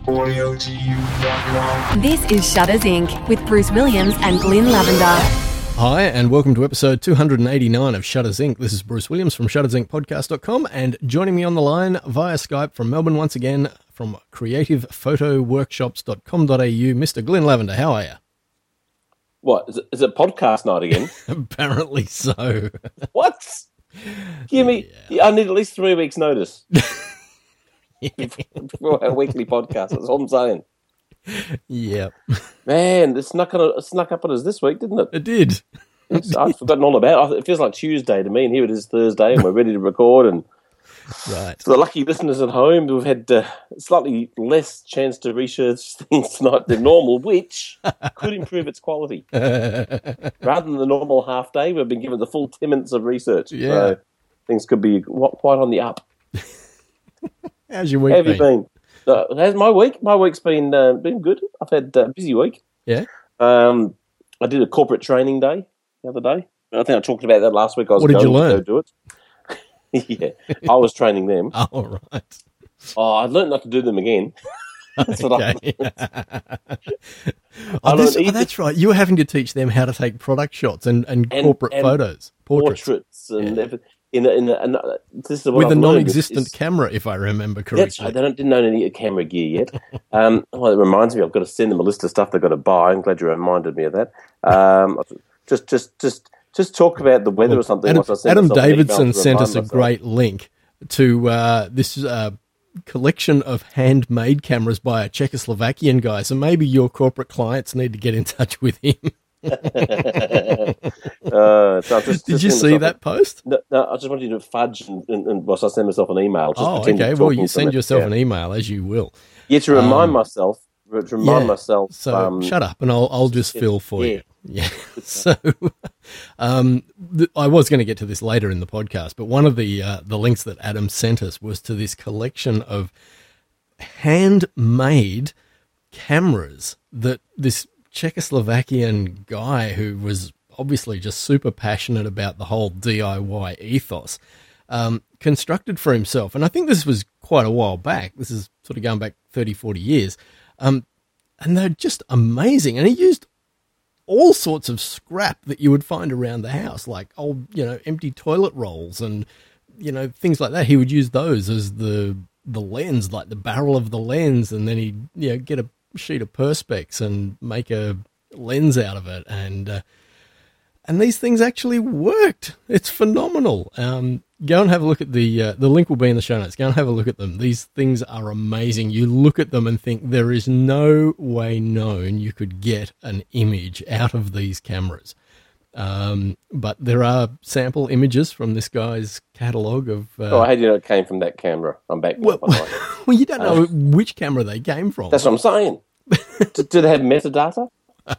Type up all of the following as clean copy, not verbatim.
This is Shutters Inc. with Bruce Williams and Glyn Lavender. Hi, and welcome to episode 289 of Shutters Inc. This is Bruce Williams from shuttersincpodcast.com, and joining me on the line via Skype from Melbourne once again, from creativephotoworkshops.com.au, Mr. Glyn Lavender. How are you? What? Is it podcast night again? Apparently so. What? Give me... Yeah. I need at least 3 weeks' notice for our weekly podcast. That's all I'm saying. Yep. Man, it snuck up on us this week, didn't it? It did. I've forgotten all about it. It feels like Tuesday to me, and here it is Thursday, and we're ready to record. And right. For the lucky listeners at home, we've had slightly less chance to research things tonight than normal, which could improve its quality. Rather than the normal half day, we've been given the full 10 minutes of research. Yeah. So things could be quite on the up. How's your week How have been? you been? How's my week? My week's been good. I've had a busy week. Yeah. I did a corporate training day the other day. I think I talked about that last week. What did you learn? To go do it. Yeah, I was training them. Oh, right. Oh, I learned not to do them again. That's what I that's right. You were having to teach them how to take product shots and corporate photos, portraits, and everything. This is what with I've a learned non-existent camera, if I remember correctly. That's right. They didn't own any camera gear yet. It reminds me, I've got to send them a list of stuff they've got to buy. I'm glad you reminded me of that. Just talk about the weather or something. Adam Davidson sent us a great link to this collection of handmade cameras by a Czechoslovakian guy. So maybe your corporate clients need to get in touch with him. Did you see that post? No, I just wanted you to fudge and whilst I send myself an email. Okay. Well, you send yourself an email as you will. Yeah, to remind myself. So shut up, and I'll just fill for you. Yeah. So I was going to get to this later in the podcast, but one of the links that Adam sent us was to this collection of handmade cameras that this Czechoslovakian guy, who was obviously just super passionate about the whole DIY ethos, constructed for himself. And I think this was quite a while back. This is sort of going back 30, 40 years. And they're just amazing. And he used all sorts of scrap that you would find around the house, like old, empty toilet rolls and, things like that. He would use those as the lens, like the barrel of the lens. And then he'd, get a sheet of Perspex and make a lens out of it. And these things actually worked. It's phenomenal. Go and have a look at the link will be in the show notes. Go and have a look at them. These things are amazing. You look at them and think there is no way known you could get an image out of these cameras. But there are sample images from this guy's catalogue of... how do you know it came from that camera? I'm back. Well, you don't know which camera they came from. That's what I'm saying. Do they have metadata?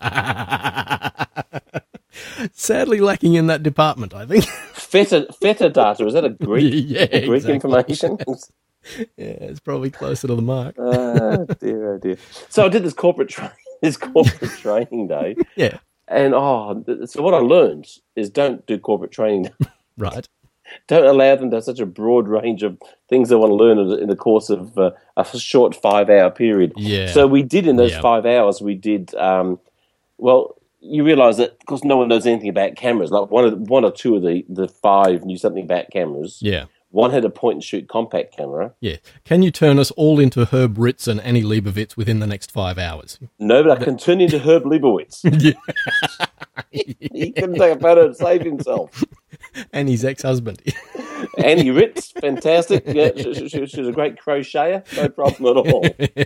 Sadly lacking in that department, I think. Feta data, is that a Greek, Greek exactly. information? Yeah, it's probably closer to the mark. Oh dear. So I did this corporate training day. Yeah. And so what I learned is don't do corporate training. Right. Don't allow them to have such a broad range of things they want to learn in the course of a short 5-hour period. Yeah. So we did in those 5 hours, we did, you realise that because no one knows anything about cameras, like one or two of the five knew something about cameras. Yeah. One had a point-and-shoot compact camera. Yeah. Can you turn us all into Herb Ritz and Annie Leibovitz within the next 5 hours? No, but I can turn into Herb Leibowitz. Yeah. He couldn't take a photo to save himself. And his ex-husband. Annie Ritz, fantastic. Yeah, she was a great crocheter. No problem at all.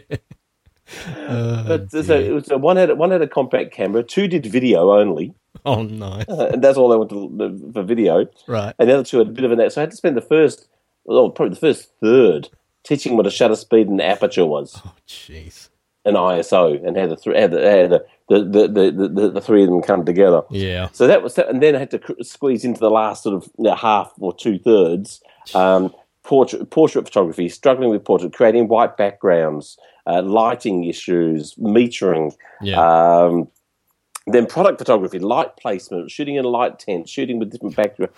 So one had a compact camera. Two did video only. Oh, nice. And that's all they wanted for video. Right. And the other two had a bit of that. So I had to spend probably the first third teaching what a shutter speed and aperture was. Oh, jeez. An ISO, and how the three of them come together. Yeah. So that was that, and then I had to squeeze into the last sort of half or 2/3 portrait photography, struggling with portrait, creating white backgrounds, lighting issues, metering. Yeah. Then product photography, light placement, shooting in a light tent, shooting with different backgrounds.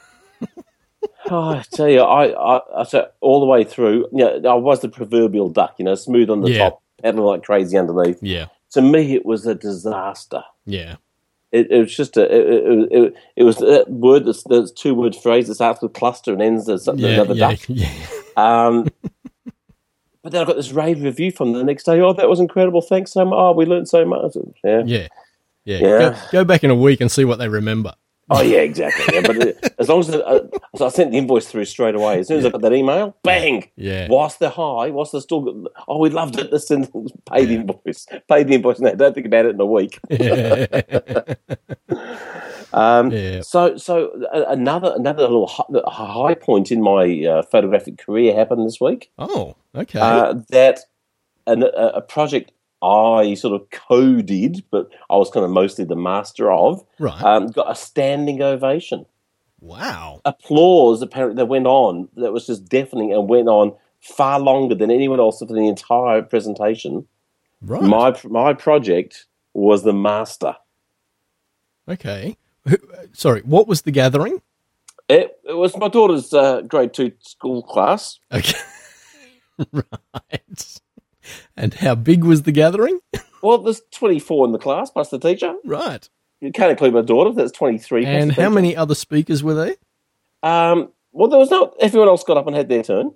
I tell you, I so all the way through, I was the proverbial duck, smooth on the top, paddling like crazy underneath. Yeah. To me, it was a disaster. Yeah. It was just it was that word. There's 2-word phrase that starts with cluster and ends as another duck. Yeah. But then I got this rave review from them the next day. Oh, that was incredible! Thanks so much. Oh, we learned so much. Yeah. Go back in a week and see what they remember. Oh yeah, exactly. Yeah, but as long as so I sent the invoice through straight away. As soon as I got that email, bang. Yeah. Whilst they're high, whilst they're still. Oh, we loved it. Listen, pay the invoice. Pay the invoice now. Don't think about it in a week. So another little high point in my photographic career happened this week. Oh, okay. That a project I sort of co-did, but I was kind of mostly the master of, Right. got a standing ovation. Wow. Applause, apparently, that went on, that was just deafening and went on far longer than anyone else for the entire presentation. Right. My project was the master. Okay. Sorry, what was the gathering? It was my daughter's grade 2 school class. Okay. Right. And how big was the gathering? Well, there's 24 in the class, plus the teacher. Right. You can't include my daughter, that's 23. And how many other speakers were there? Well, there was no. Everyone else got up and had their turn.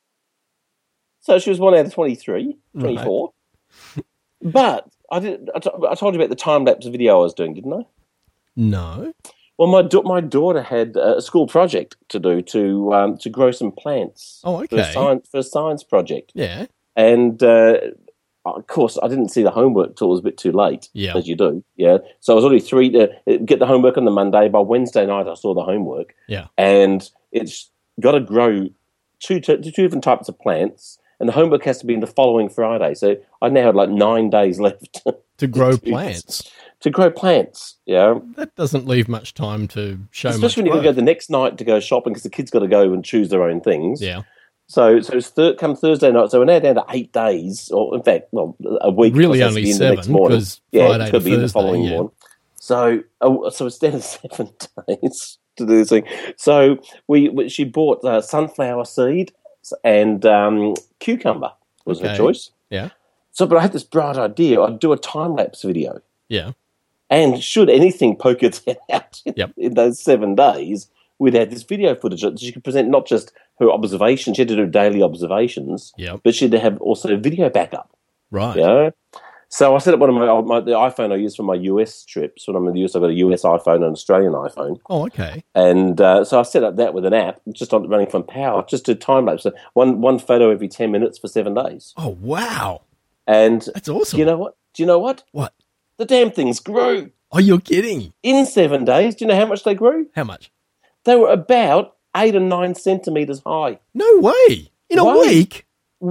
So she was 1 out of 23, 24. Right. But I told you about the time-lapse video I was doing, didn't I? No. Well, my daughter had a school project to do to grow some plants. Oh, okay. For a science project. Yeah. And of course, I didn't see the homework till it was a bit too late, as you do. Yeah. So I was already 3 to get the homework on the Monday. By Wednesday night, I saw the homework. Yeah. And it's got to grow two different types of plants, and the homework has to be in the following Friday. So I now had like 9 days left to grow plants. To grow plants, yeah. That doesn't leave much time to show much. Especially when you've got to go the next night to go shopping because the kids got to go and choose their own things. Yeah. So it's come Thursday night. So we're now down to 8 days, or in fact, well, a week. Really only 7 because Friday to Thursday, the following morning. So it's down to 7 days to do this thing. So she bought sunflower seed and cucumber was her choice. Yeah. So, but I had this bright idea. I'd do a time lapse video. Yeah. And should anything poke its head out in those 7 days, we'd have this video footage that she could present not just her observations, she had to do daily observations, but she'd have also video backup. Right. Yeah. So I set up one of the iPhone I use for my US trips. When I'm in the US, I've got a US iPhone and an Australian iPhone. Oh, okay. And so I set up that with an app, just on running from power, just to time lapse. So one photo every 10 minutes for 7 days. Oh, wow. And that's awesome. Do you know what? What? The damn things grew. Oh, you're kidding. In 7 days. Do you know how much they grew? How much? They were about 8 or 9 centimetres high. No way. In a week?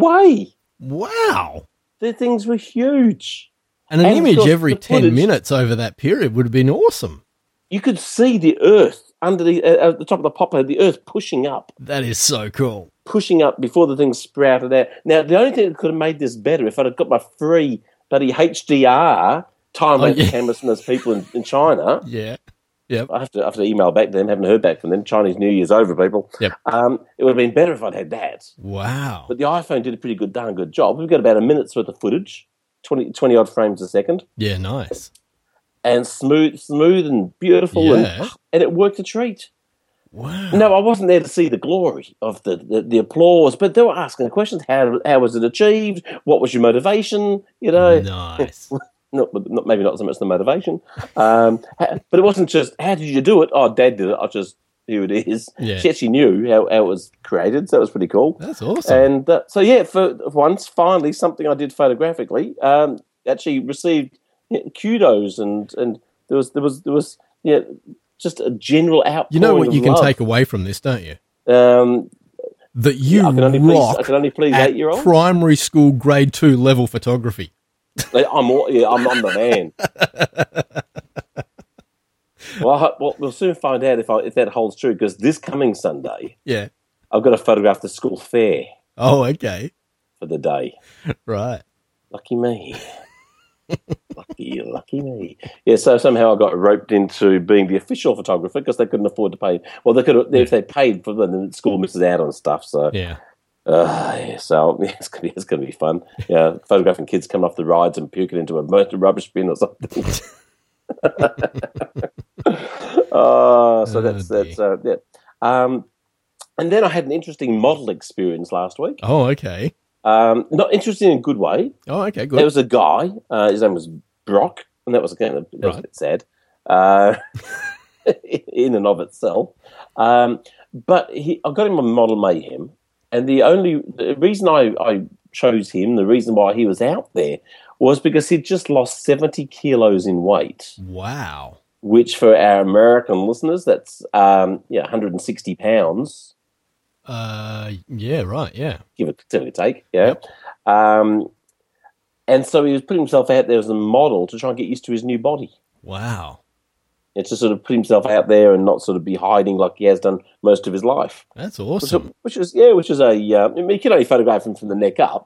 Wow. The things were huge. And an image every 10 minutes over that period would have been awesome. You could see the earth under at the top of the poplar, the earth pushing up. That is so cool. Pushing up before the thing sprouted out. Now, the only thing that could have made this better, if I'd have got my free bloody HDR time-lapse cameras from those people in China. Yeah. Yep. I have to email back to them. Haven't heard back from them. Chinese New Year's over, people. Yep. It would have been better if I'd had that. Wow. But the iPhone did a darn good job. We've got about a minute's worth of footage, 20 odd frames a second. Yeah, nice. And smooth and beautiful, and it worked a treat. Wow. No, I wasn't there to see the glory of the applause, but they were asking the questions. How was it achieved? What was your motivation? You know, nice. Maybe not so much the motivation, but it wasn't just how did you do it? Oh, Dad did it. Here it is. Yeah. She actually knew how it was created, so that was pretty cool. That's awesome. And for once, finally, something I did photographically actually received kudos, and there was just a general outpouring. You know what you can love. take away from this, don't you? That you I can only please at 8-year-olds. Primary school grade 2 level photography. I'm the man. Well, we'll soon find out if that holds true, because this coming Sunday, I've got to photograph the school fair. Oh, okay. For the day. Right. Lucky me. Lucky me. Yeah, so somehow I got roped into being the official photographer because they couldn't afford to pay. Well, they could if they paid for them, then the school misses out on stuff. So yeah. Yeah, so yeah, it's gonna be fun. Yeah, photographing kids coming off the rides and puking into a rubbish bin or something. So that's yeah. And then I had an interesting model experience last week. Oh, okay. Not interesting in a good way. Oh, okay, good. There was a guy. His name was Brock, and that was a bit sad. In and of itself. But I got him on Model Mayhem, and the reason I chose him, the reason why he was out there, was because he'd just lost 70 kilos in weight. Wow. Which for our American listeners, that's 160 pounds. Yeah, right, yeah. Give it a take, yeah. Yep. And so he was putting himself out there as a model to try and get used to his new body. Wow. And to sort of put himself out there and not sort of be hiding like he has done most of his life. That's awesome. Which is a you can only photograph him from the neck up.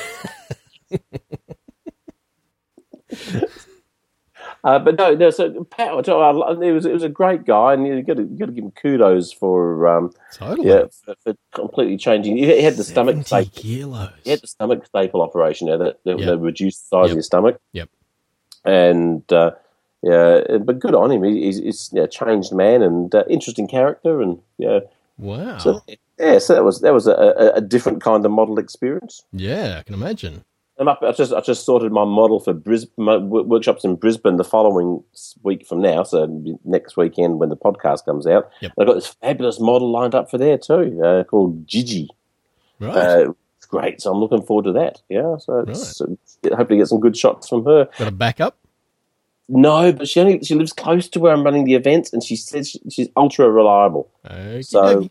But no. So power. It was a great guy, and you got to give him kudos for totally. For completely changing. He had the stomach staple. Kilos. He had the stomach staple operation. That reduced the size of his stomach. Yep. And but good on him. He's a changed man and interesting character, and Wow. So that was a different kind of model experience. Yeah, I can imagine. I just sorted my model for Brisbane workshops in Brisbane the following week from now, so next weekend when the podcast comes out. Yep. I've got this fabulous model lined up for there too, called Gigi. Right. It's great, so I'm looking forward to that. Yeah, so hopefully get some good shots from her. Got a backup? No, but she lives close to where I'm running the events, and she says she's ultra reliable. Okay. So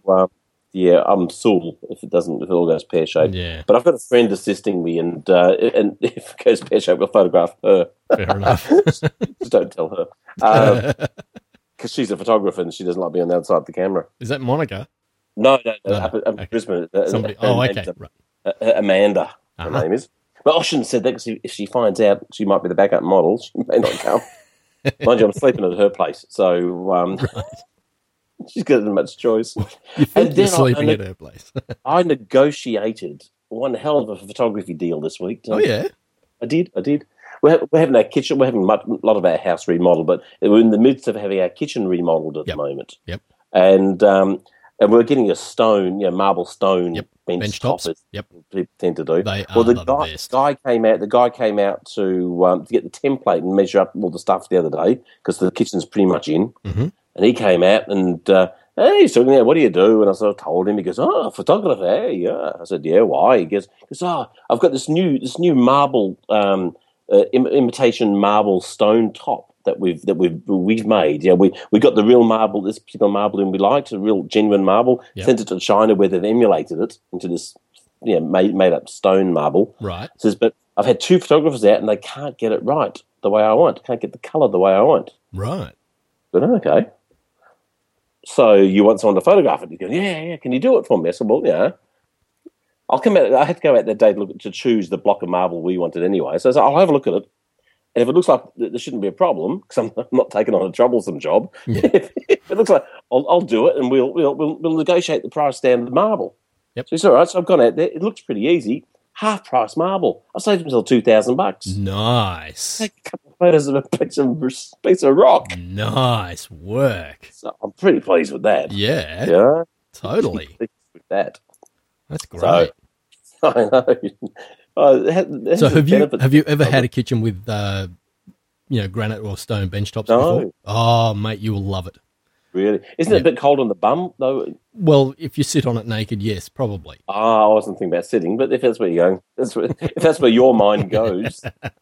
I'm sool if it all goes pear shaped. Yeah. But I've got a friend assisting me, and if it goes pear shaped, we'll photograph her. Fair enough. Just don't tell her, because she's a photographer and she doesn't like being on the outside of the camera. Is that Monica? No. Okay. Brisbane. Somebody. Okay. Right. Amanda, her name is. But I shouldn't have said that because if she finds out she might be the backup model, she may not come. Mind you, I'm sleeping at her place, so she's got much choice. You think you're sleeping at her place? I negotiated one hell of a photography deal this week. Oh, yeah? I did. We're having our kitchen, we're having a lot of our house remodeled, but we're in the midst of having our kitchen remodeled at the moment. Yep. And we're getting a stone, marble stone bench tops. Yep. People tend to do. They are the best. The guy came out to get the template and measure up all the stuff the other day because the kitchen's pretty much in. Mm-hmm. And he came out and hey, he's talking about, what do you do? And I sort of told him. He goes, oh, photographer. Hey, yeah. I said, yeah. Why? He goes, I've got this new marble imitation marble stone top that we've made. Yeah, we got the real marble, this particular marble, and we liked a real genuine marble. Yep. Sent it to China where they've emulated it into this made up stone marble. Right. Says, but I've had 2 photographers out and they can't get it right the way I want. Can't get the colour the way I want. Right. But okay. So you want someone to photograph it? You go, yeah. Can you do it for me? I said, well, yeah. I'll come out. I had to go out that day to choose the block of marble we wanted anyway. So I said, I'll have a look at it. And if it looks like there shouldn't be a problem, because I'm not taking on a troublesome job, if it looks like I'll do it, and we'll negotiate the price down to the marble. Yep. So it's all right. So I've gone out there. It looks pretty easy. Half price marble. I saved myself $2,000. Nice. Take a couple of photos of a piece of rock. Nice work. So I'm pretty pleased with that. Yeah. Yeah. Totally. Pleased with that. That's great. So, I know. So have you ever had a kitchen with granite or stone bench tops before? Oh, mate, you will love it. Really? Isn't it a bit cold on the bum though? Well, if you sit on it naked, yes, probably. I wasn't thinking about sitting, but if that's where you're going, if that's where your mind goes.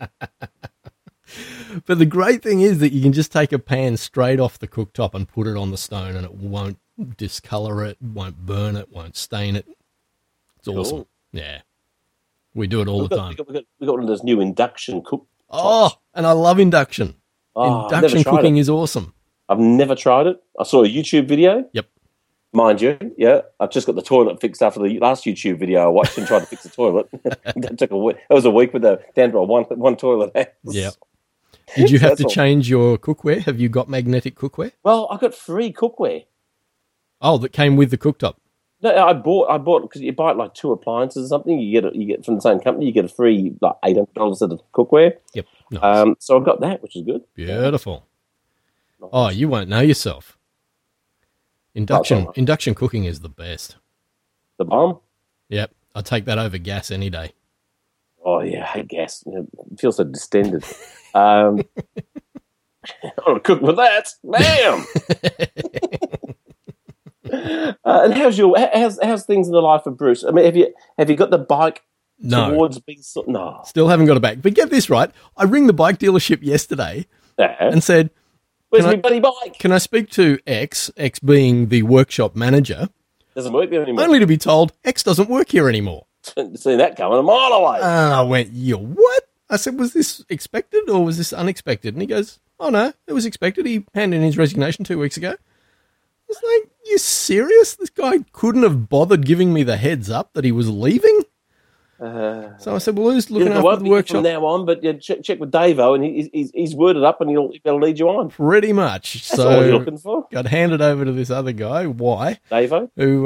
But the great thing is that you can just take a pan straight off the cooktop and put it on the stone, and it won't discolor it, won't burn it, won't stain it. It's awesome. Cool. Yeah. We do it all the time. We got one of those new induction cook. Oh, and I love induction. Induction cooking is awesome. I've never tried it. I saw a YouTube video. Yep. Mind you, I've just got the toilet fixed after the last YouTube video I watched and tried to fix the toilet. That took a week. It was a week with down to one toilet house. Yeah. Did you have to change your cookware? Have you got magnetic cookware? Well, I got free cookware. Oh, that came with the cooktop. No, I bought because you buy like 2 appliances or something. You get from the same company. You get a free like $800 of cookware. Yep. Nice. So I've got that, which is good. Beautiful. Nice. Oh, you won't know yourself. Induction cooking is the best. The bomb. Yep. I'll take that over gas any day. Oh yeah, I hate gas. It feels so distended. I want to cook with that. Bam. And how's things in the life of Bruce? I mean, have you got the bike towards being no? Still haven't got it back. But get this right, I ring the bike dealership yesterday and said, "Where's my buddy bike? Can I speak to X being the workshop manager?" Doesn't work there anymore. Only to be told X doesn't work here anymore. See that coming a mile away. And I went, "You what?" I said, "Was this expected or was this unexpected?" And he goes, "Oh no, it was expected. He handed in his resignation 2 weeks ago." I was like, "You serious? This guy couldn't have bothered giving me the heads up that he was leaving?" So I said, "Well, who's looking after the workshop from now on?" But check with Davo, and he's worded up, and he'll lead you on. Pretty much. That's all you're looking for. Got handed over to this other guy, Davo, who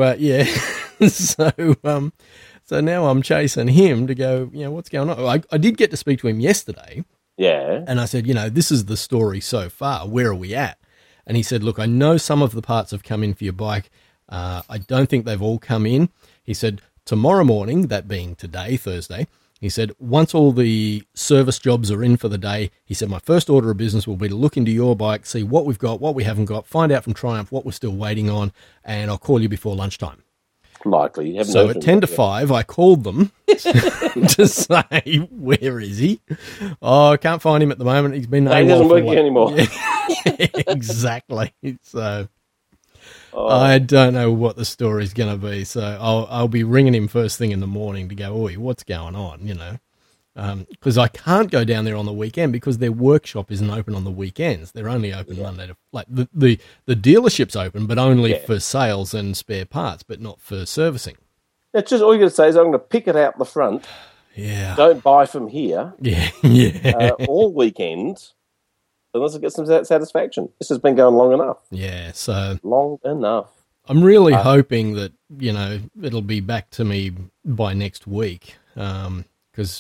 so now I'm chasing him to go. What's going on? I did get to speak to him yesterday. Yeah, and I said, this is the story so far. Where are we at? And he said, "Look, I know some of the parts have come in for your bike. I don't think they've all come in." He said, "Tomorrow morning, that being today, Thursday," he said, "once all the service jobs are in for the day," he said, "my first order of business will be to look into your bike, see what we've got, what we haven't got, find out from Triumph what we're still waiting on, and I'll call you before lunchtime." Likely. So at 10 to 5, I called them to say, "Where is he?" "Oh, I can't find him at the moment. He's been he doesn't work here anymore." Yeah, exactly. So I don't know what the story's going to be. So I'll be ringing him first thing in the morning to go, "Oi, what's going on?" Because I can't go down there on the weekend because their workshop isn't open on the weekends. They're only open Monday to the dealership's open, but only for sales and spare parts, but not for servicing. It's just all you got to say is, "I'm going to pick it out the front. Yeah, don't buy from here. Yeah. All weekend, unless it gets some satisfaction." This has been going long enough. Yeah, so long enough. I'm really hoping that it'll be back to me by next week, because.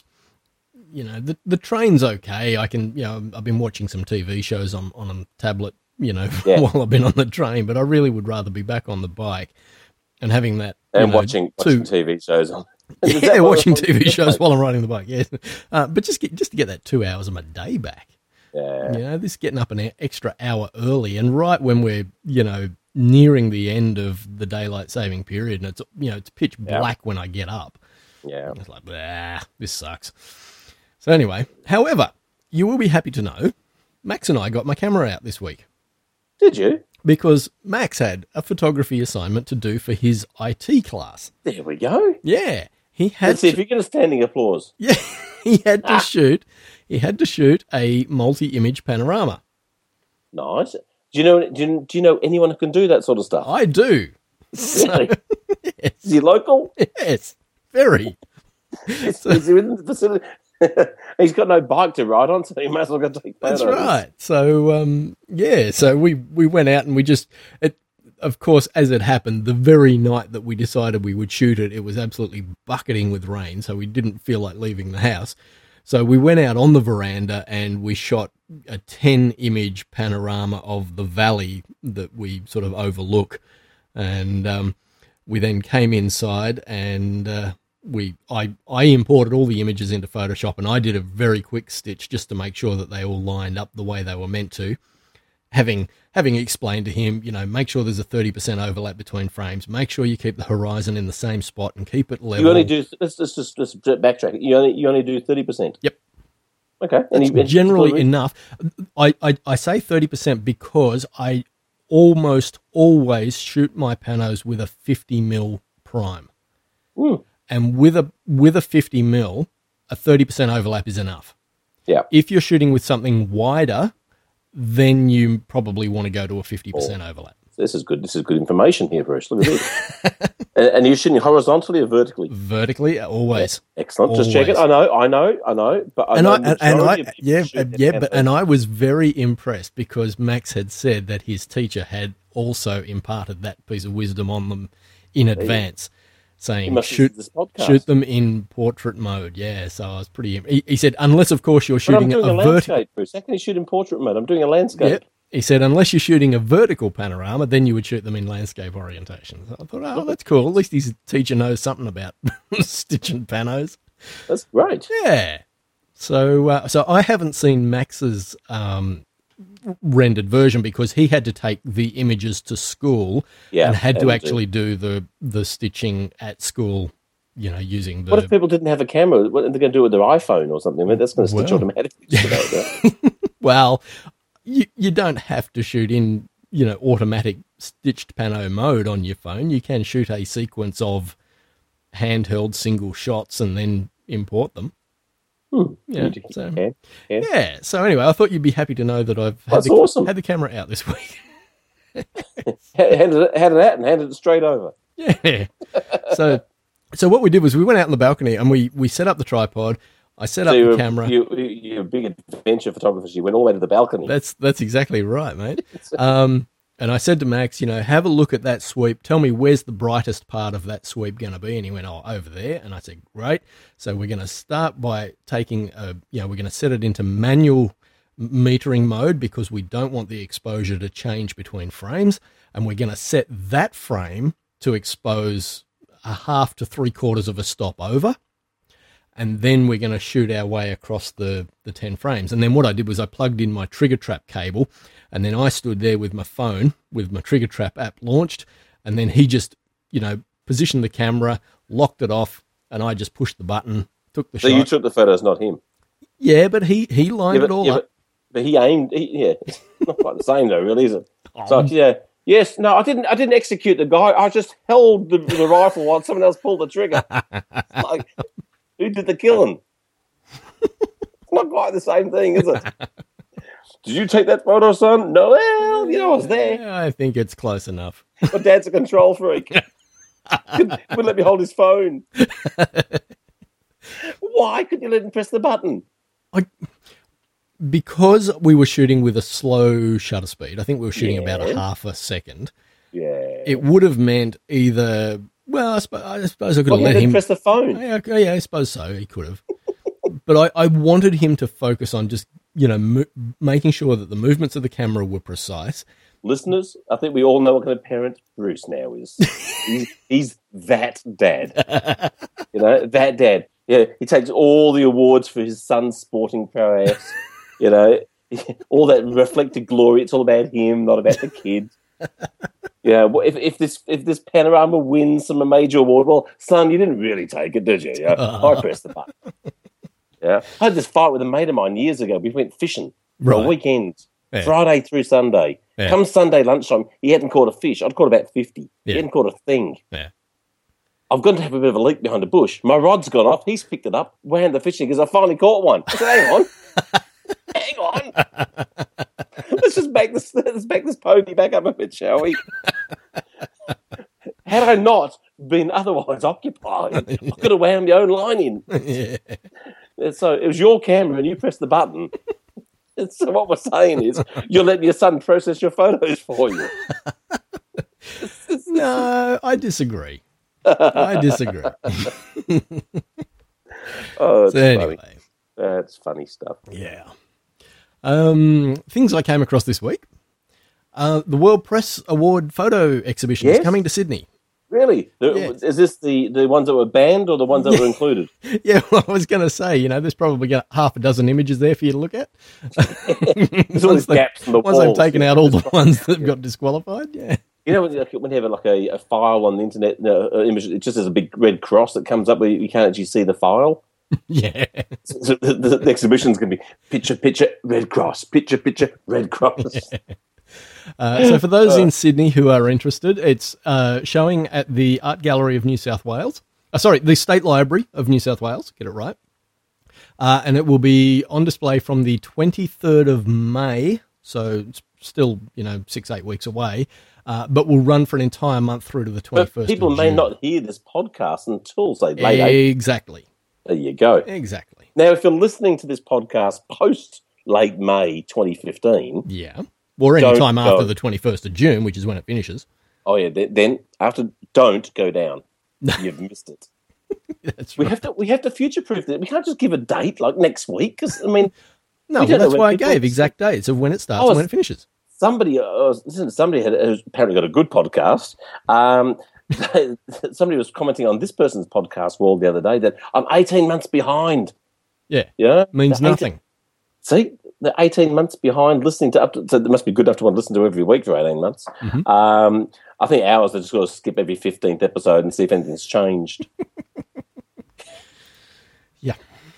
The train's okay. I can, I've been watching some TV shows on a tablet, while I've been on the train, but I really would rather be back on the bike and having that. And watching TV shows on. Yeah, watching TV shows while I'm riding the bike, yes. But just to get that 2 hours of my day back. Yeah. This getting up an extra hour early and right when we're, nearing the end of the daylight saving period and it's pitch black when I get up. Yeah. It's like, this sucks. So anyway, however, you will be happy to know, Max and I got my camera out this week. Did you? Because Max had a photography assignment to do for his IT class. There we go. Yeah. He had Let's see if you get a standing applause. Yeah. He had to shoot a multi-image panorama. Nice. Do you know anyone who can do that sort of stuff? I do. Really? Yes. Is he local? Yes. Very. Is he within the facility? He's got no bike to ride on, so he might as well go take photos. That's right. So, so we went out and of course, as it happened, the very night that we decided we would shoot it, it was absolutely bucketing with rain, so we didn't feel like leaving the house. So we went out on the veranda and we shot a 10-image panorama of the valley that we sort of overlook. And we then came inside and I imported all the images into Photoshop, and I did a very quick stitch just to make sure that they all lined up the way they were meant to. Having explained to him, make sure there's a 30% overlap between frames. Make sure you keep the horizon in the same spot and keep it level. You only do. Let's backtrack. You only do 30%. Yep. Okay. That's generally enough. I say 30% because I almost always shoot my panos with a 50mm prime. And with a 50 mil, a 30% overlap is enough. Yeah. If you're shooting with something wider, then you probably want to go to a 50% overlap. This is good. This is good information here, Bruce. Look at this. And you're shooting horizontally or vertically? Vertically, always. Yeah. Excellent. Always. Just check it. I know. But I was very impressed because Max had said that his teacher had also imparted that piece of wisdom on them in advance, saying must listen to this podcast. shoot them in portrait mode. Yeah, so I was pretty. He said, unless of course you're But I'm shooting doing a vertical. landscape, Bruce. How can you shoot in portrait mode? I'm doing a landscape. Yep. He said, unless you're shooting a vertical panorama, then you would shoot them in landscape orientation. So I thought, oh, that's cool. At least his teacher knows something about stitching panos. That's great. Yeah. So I haven't seen Max's rendered version because he had to take the images to school Yeah, and had to and actually do the stitching at school, using the... What if people didn't have a camera? What are they going to do with their iPhone or something? I mean, that's going to stitch Well. automatically. Right? Well, you don't have to shoot in, automatic stitched pano mode on your phone. You can shoot a sequence of handheld single shots and then import them. Yeah. So, Yeah. yeah. So anyway, I thought you'd be happy to know that I've That's awesome. had the camera out this week. Handed it out and handed it straight over. Yeah. So what we did was we went out on the balcony and we set up the tripod. I set up the camera. You're a big adventure photographer. You went all the way to the balcony. That's exactly right, mate. And I said to Max, have a look at that sweep. Tell me where's the brightest part of that sweep going to be. And he went, over there. And I said, great. So we're going to start by taking, we're going to set it into manual metering mode because we don't want the exposure to change between frames. And we're going to set that frame to expose a 1/2 to 3/4 of a stop over. And then we're going to shoot our way across the 10 frames. And then what I did was I plugged in my trigger trap cable, and then I stood there with my phone, with my trigger trap app launched, and then he just, positioned the camera, locked it off, and I just pushed the button, took the shot. So you took the photos, not him. Yeah, but he lined it all up. But he aimed. It's not quite the same though, really, is it? So yeah. Yes, no, I didn't execute the guy. I just held the rifle while someone else pulled the trigger. Like, who did the killing? It's not quite the same thing, is it? Did you take that photo, son? No, well, I was there. Yeah, I think it's close enough. My dad's a control freak. Wouldn't let me hold his phone. Why couldn't you let him press the button? Because we were shooting with a slow shutter speed, I think we were shooting about a 1/2 second. Yeah. It would have meant either... Well, I suppose I could have let him press the phone. Yeah, I suppose so. He could have, but I wanted him to focus on just making sure that the movements of the camera were precise. Listeners, I think we all know what kind of parent Bruce now is. he's that dad. That dad. Yeah, he takes all the awards for his son's sporting prowess. All that reflected glory. It's all about him, not about the kid. Yeah, if this panorama wins some major award, well, son, you didn't really take it, did you? Yeah, I pressed the button. Yeah, I had this fight with a mate of mine years ago. We went fishing for a weekend, Friday through Sunday. Yeah. Come Sunday lunchtime, he hadn't caught a fish. I'd caught about 50. Yeah. He hadn't caught a thing. Yeah. I've gone to have a bit of a leak behind a bush. My rod's gone off. He's picked it up, wound the fishing because I finally caught one. I said, hang on. Let's back this pony back up a bit, shall we? Had I not been otherwise occupied, I could have wound my own line in. Yeah. So it was your camera and you pressed the button. So what we're saying is you're letting your son process your photos for you. No, I disagree. Oh, so anyway. Funny. That's funny stuff. Yeah. Things I came across this week. The World Press Award photo exhibition is coming to Sydney. Really? Is this the ones that were banned or the ones that were included? Yeah, well, I was going to say, there's probably got 6 images there for you to look at. There's all these gaps in the walls. Once they've taken out all the ones that got disqualified, yeah. When you have a file on the internet, image, it just has a big red cross that comes up where you can't actually see the file. Yeah. So the exhibition's going to be picture, red cross, picture, red cross. Yeah. So for those in Sydney who are interested, it's showing at the Art Gallery of New South Wales. The State Library of New South Wales, get it right. And it will be on display from the 23rd of May, so it's still, 6-8 weeks away, but will run for an entire month through to the 21st of June. People may not hear this podcast until, say, late April. Exactly. There you go. Exactly. Now, if you're listening to this podcast post late May 2015... Yeah. Or any time after the 21st of June, which is when it finishes. Oh yeah. Then after, don't go down. You've missed it. That's We right. have to future-proof it. We can't just give a date like next week. Because I mean, No, we well, don't know that's when why I people- gave exact dates of when it starts and when it finishes. somebody has apparently got a good podcast. Somebody was commenting on this person's podcast wall the other day that I'm 18 months behind. Yeah. Yeah, Means The 18 nothing. See, they're 18 months behind listening to so they must be good enough to want to listen to every week for 18 months. Mm-hmm. I think ours, they just got to skip every 15th episode and see if anything's changed. Yeah.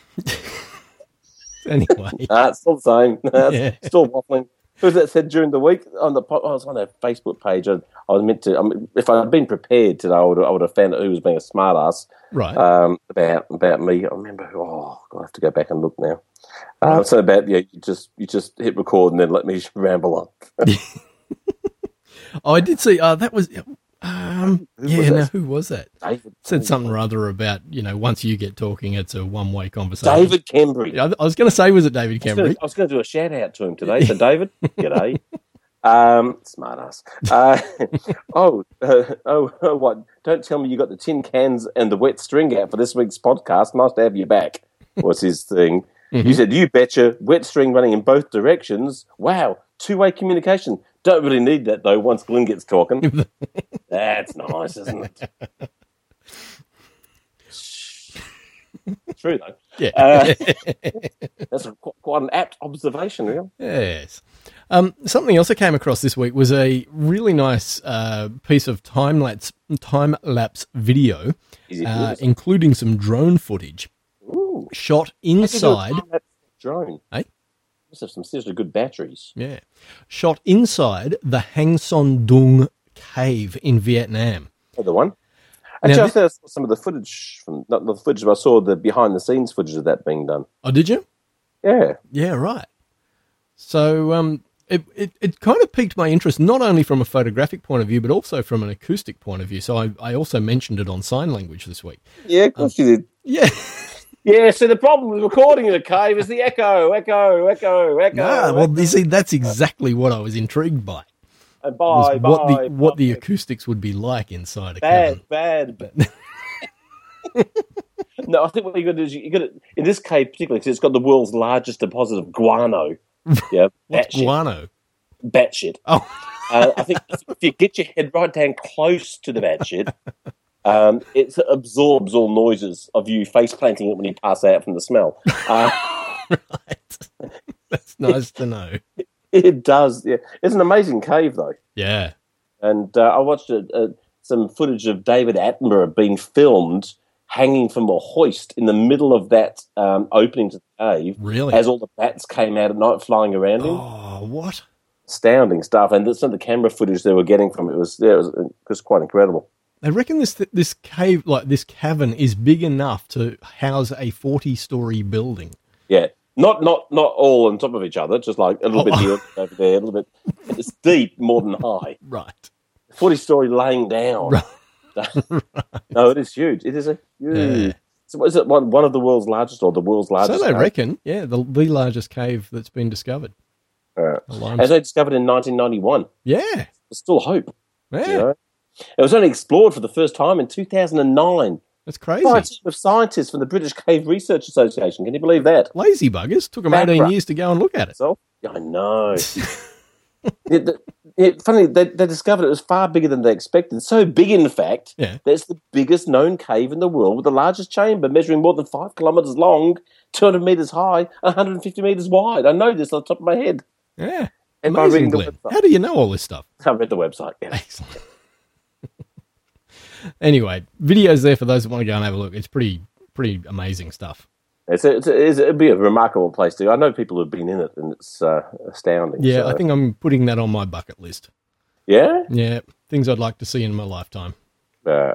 Anyway. It's still the same. Yeah. Still waffling. Who was that said during the week on I was on their Facebook page. I was meant to. If I had been prepared today, I would have found out who was being a smart ass Right. about me. I remember who. Oh, I have to go back and look now. So about you just hit record and then let me ramble on. Oh, I did see. That was. Who was that? David Said something rather about, once you get talking, it's a one-way conversation. David Kembry. I was going to say, was it David Kembry? I was going to do a shout out to him today. So David, g'day. Smart ass. What? Don't tell me you got the tin cans and the wet string out for this week's podcast. Nice to have you back. Was his thing. You said, you betcha, wet string running in both directions. Wow, two-way communication. Don't really need that, though, once Glenn gets talking. That's nice, isn't it? True, though. Yeah. That's quite an apt observation, really. Yes. Something else I came across this week was a really nice piece of time-lapse video, Is it good? including some drone footage Ooh. shot inside. Drone. Eh? Must have some seriously good batteries. Yeah. Shot inside the Hang Son Doong cave in Vietnam. Other one. Now Actually, I saw some of the footage from, not the footage, but I saw the behind the scenes footage of that being done. Oh, did you? Yeah. Yeah, right. So it kind of piqued my interest, not only from a photographic point of view, but also from an acoustic point of view. So I also mentioned it on sign language this week. Yeah, of course you did. Yeah. Yeah, so the problem with recording in a cave is the echo. Well, you see, that's exactly what I was intrigued by. And Was bye, what the acoustics would be like inside a cavern. bad. No, I think what you got to do is you got to, in this cave particularly, because it's got the world's largest deposit of guano. Yeah, What's guano? batshit. Oh, I think if you get your head right down close to the batshit, it absorbs all noises of you face planting it when you pass out from the smell. right. That's nice to know. It does. Yeah, it's an amazing cave though. Yeah. And I watched some footage of David Attenborough being filmed hanging from a hoist in the middle of that opening to the cave. Really? As all the bats came out at night flying around him. Oh, what? Astounding stuff. And some of the camera footage they were getting from it was quite incredible. They reckon this cave, like this cavern, is big enough to house a 40-story building. Yeah. Not all on top of each other, just like a little bit here, over there, a little bit. It's deep more than high. Right. 40-story laying down. Right. No, it is huge. It is a huge. Yeah. So is it one of the world's largest or the world's largest? So they cave? reckon, yeah, the largest cave that's been discovered. Alone. As they discovered in 1991. Yeah. There's still hope. Yeah. You know? It was only explored for the first time in 2009 That's crazy. by a team of scientists from the British Cave Research Association. Can you believe that? Lazy buggers. Took them Back 18 rub. years to go and look at it. So, I know. Funny, they discovered it was far bigger than they expected. So big, in fact, Yeah. that it's the biggest known cave in the world with the largest chamber, measuring more than 5 kilometres long, 200 metres high, 150 metres wide. I know this on the top of my head. Yeah. And by Amazing, reading the Glenn. website. How do you know all this stuff? I read the website. Yeah. Excellent. Anyway, videos there for those that want to go and have a look. It's pretty amazing stuff. It'd be a remarkable place to go. I know people who've been in it, and it's astounding. Yeah, so. I think I'm putting that on my bucket list. Yeah? Yeah, things I'd like to see in my lifetime. Yeah.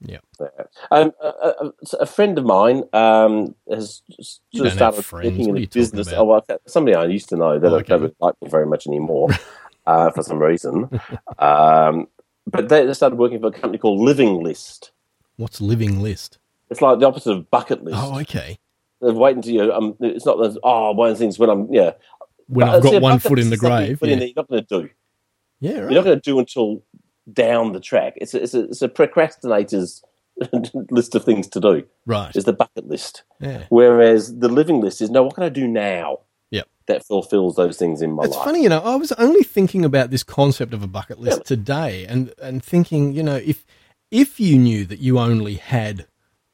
A friend of mine has You don't have started friends. working What in are a you talking business. about? Oh, well, somebody I used to know that Okay. don't really like me very much anymore for some reason. But they started working for a company called Living List. What's living list? It's like the opposite of bucket list. Oh, okay. They're waiting until you. It's not. One of the things when I'm. Yeah. When But, I've see, got a one bucket foot in list the is something you grave. put in Yeah. there you're not going to do. Yeah, You're right. not going to do until down the track. It's a procrastinator's list of things to do. Right. Is the bucket list. Yeah. Whereas the living list is, no, what can I do now? Yep. That fulfills those things in my life. It's funny, I was only thinking about this concept of a bucket list today and thinking, if you knew that you only had,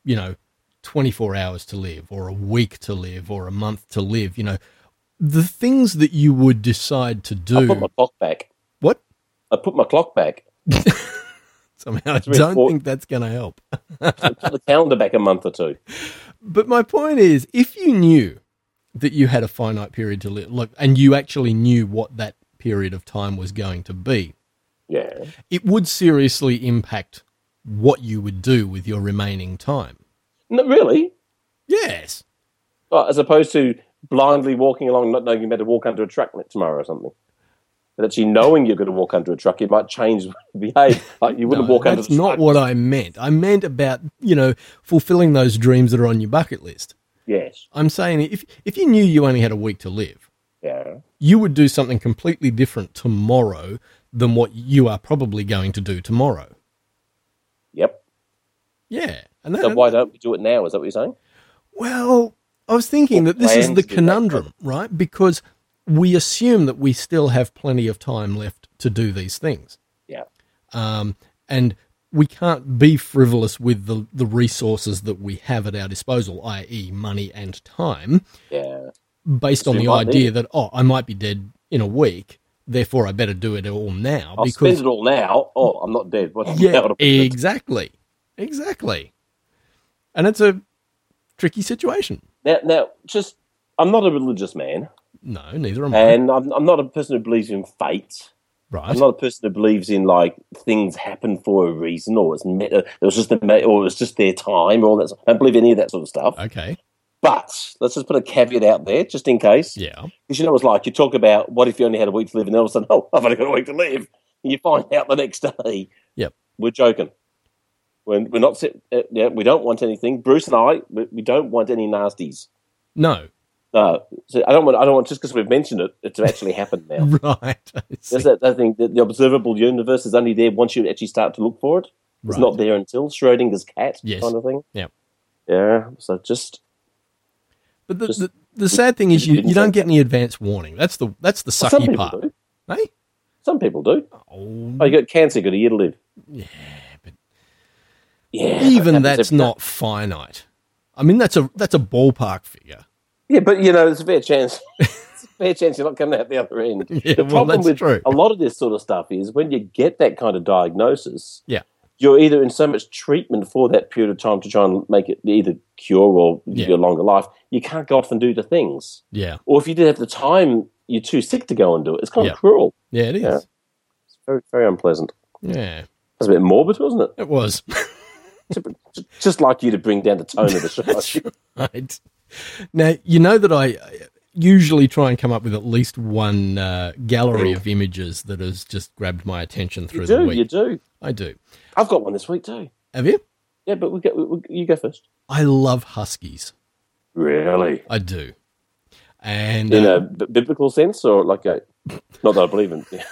24 hours to live or a week to live or a month to live, the things that you would decide to do. I put my clock back. What? I put my clock back. Somehow I don't think that's going to help. Put the calendar back a month or two. But my point is, if you knew that you had a finite period to live, and you actually knew what that period of time was going to be, yeah, it would seriously impact what you would do with your remaining time. No, really? Yes. As opposed to blindly walking along, not knowing you better walk under a truck tomorrow or something. But actually knowing you're going to walk under a truck, it might change behave. Like you wouldn't walk under the truck. That's not what I meant. I meant about, fulfilling those dreams that are on your bucket list. Yes. I'm saying if you knew you only had a week to live, yeah, you would do something completely different tomorrow than what you are probably going to do tomorrow. Yep. Yeah. So why don't we do it now? Is that what you're saying? Well, I was thinking that this is the conundrum, right? Because we assume that we still have plenty of time left to do these things. Yeah. And we can't be frivolous with the resources that we have at our disposal, i.e. money and time, based on the idea that, I might be dead in a week, therefore I better do it all now. I'll spend it all now. Oh, I'm not dead. Exactly. Exactly. And it's a tricky situation. Now, I'm not a religious man. No, neither am I. And I'm not a person who believes in fate. Right. I'm not a person who believes in things happen for a reason, or it was just their time, or all that. I don't believe any of that sort of stuff. Okay. But let's just put a caveat out there, just in case. Yeah. Because it's like you talk about what if you only had a week to live, and all of a sudden, I've only got a week to live, and you find out the next day. Yep. We're joking. We're not. We don't want anything. Bruce and I, we don't want any nasties. No. So I don't want just because we've mentioned it to actually happen now. Right. There's that thing that the observable universe is only there once you actually start to look for it. It's not there until Schrodinger's cat kind of thing. Yeah. Yeah. So just. But the sad thing is you don't get any advance warning. That's the sucky part. Do. Hey? Some people do. Oh, you got cancer, you got a year to live. Yeah, but even that's not finite. I mean, that's a ballpark figure. Yeah, but there's a fair chance. It's a fair chance you're not coming out the other end. Yeah, the problem with true. A lot of this sort of stuff is when you get that kind of diagnosis. Yeah. You're either in so much treatment for that period of time to try and make it either cure or give you a longer life, you can't go off and do the things. Yeah. Or if you did have the time, you're too sick to go and do it. It's kind of cruel. Yeah, it is. Yeah. It's very, very unpleasant. Yeah. That's a bit morbid, wasn't it? It was. Just like you to bring down the tone of the show. That's right. Now, you know that I usually try and come up with at least one gallery of images that has just grabbed my attention through the week. You do. I do. I've got one this week too. Have you? Yeah, but you go first. I love huskies. Really? I do. And in a biblical sense, or not that I believe in. Yeah.